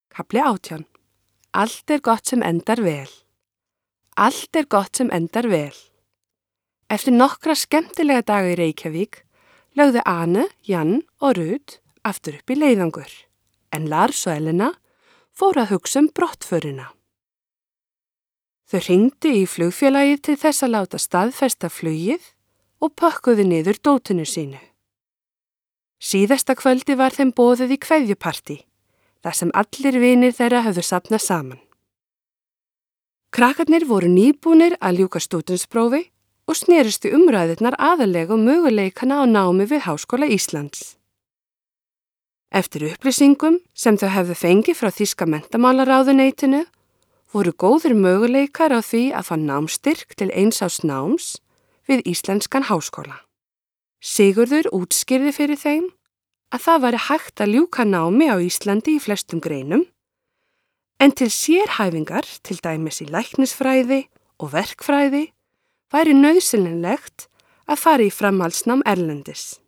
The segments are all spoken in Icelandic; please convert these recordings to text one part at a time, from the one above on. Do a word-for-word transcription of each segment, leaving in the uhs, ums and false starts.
Kafli átján. Allt er gott sem endar vel. Allt er gott sem endar vel. Eftir nokkra skemmtilega daga í Reykjavík lögðu Ane, Jan og Rut aftur upp í leiðangur, en Lars og Elena fóru að hugsa um brottförina. Þau hringdu í flugfélagið til þess að láta staðfesta flugið og pökkuðu niður dótinu sínu. Síðasta kvöldi var þeim boðið í kveðjupartí, þar sem allir vinir þeirra höfðu safnað saman. Krakkarnir voru nýbúnir að ljúka stúdentsprófi og snerust í umræðurnar aðallega um möguleikana á námi við Háskóla Íslands. Eftir upplýsingum sem þau hefðu fengið frá þýska menntamálaráðuneytinu voru góðir möguleikar á því að fá námstyrk til eins árs náms við Íslenskan háskóla. Sigurður útskýrði fyrir þeim að það væri hægt að ljúka námi á Íslandi í flestum greinum, en til sérhæfingar, til dæmis í læknisfræði og verkfræði, væri nauðsynlegt að fara í framhaldsnám erlendis.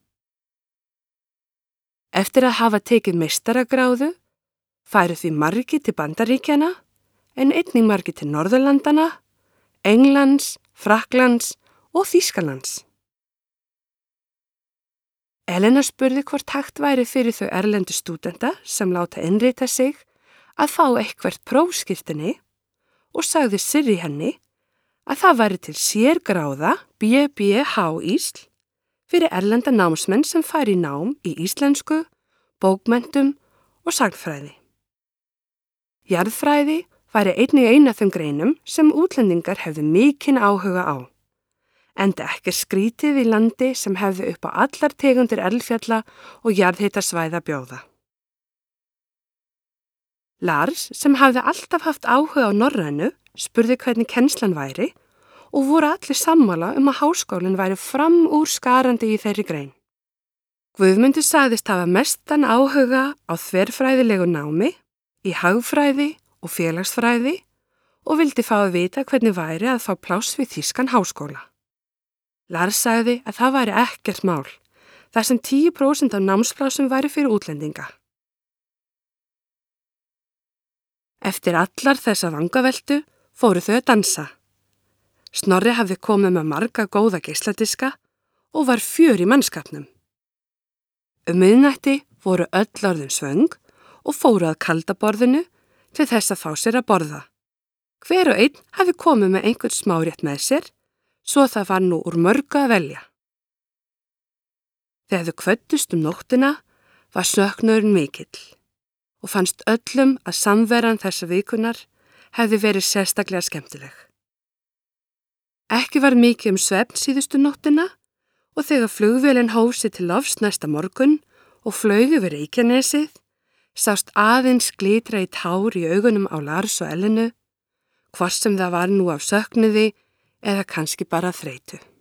Eftir að hafa tekið meistaragráðu færu því margir til Bandaríkjanna, en einnig margir til Norðurlandana, Englands, Frakklands og Þýskalands. Elena spurði hvort hægt væri fyrir þau erlendu stúdenta sem láta innrita sig að fá eitthvert prófskírteini og sagði Sirri henni að það væri til sérgráða B B H Ísl fyrir erlenda námsmenn sem færi í nám í íslensku, bókmenntum og sagnfræði. Jarðfræði væri einnig ein af þeim greinum sem útlendingar hefðu mikinn áhuga á, enda ekki skrítið í landi sem hefðu upp á allar tegundir eldfjalla og jarðhitasvæða bjóða. Lars, sem hafði alltaf haft áhuga á norrænu, spurði hvernig kennslan væri og voru allir sammála um að háskólinn væri fram úr skarandi í þeirri grein. Guðmundur sagðist hafa mestan áhuga á þverfræðilegu námi, í hagfræði og félagsfræði og vildi fá að vita hvernig væri að fá pláss við þýskan háskóla. Lars sagði að það væri ekkert mál, þar sem tíu prósent af námsplásum væri fyrir útlendinga. Eftir allar þessa vangaveltu fóru þau að dansa. Snorri hafði komið með marga góða geisladiska og var fjör í mannskapnum. Um miðnætti voru öll orðin svöng og fóru að kaldaborðinu til þess að fá sér að borða. Hver og einn hafði komið með einhvern smárétt með sér, svo það var nú úr mörgu að velja. Þegar þau kvöddust um nóttina var söknuðurinn mikill og fannst öllum að samveran þessa vikunar hefði verið sérstaklega skemmtileg. Ekki var mikið um svefn síðustu nóttina og þegar flugvélin hóf sig til lofts næsta morgun og flaug yfir Reykjanesið, sást aðeins glitra í tár í augunum á Lars og Elenu, hvort sem það var nú af söknuði eða kannski bara þreytu.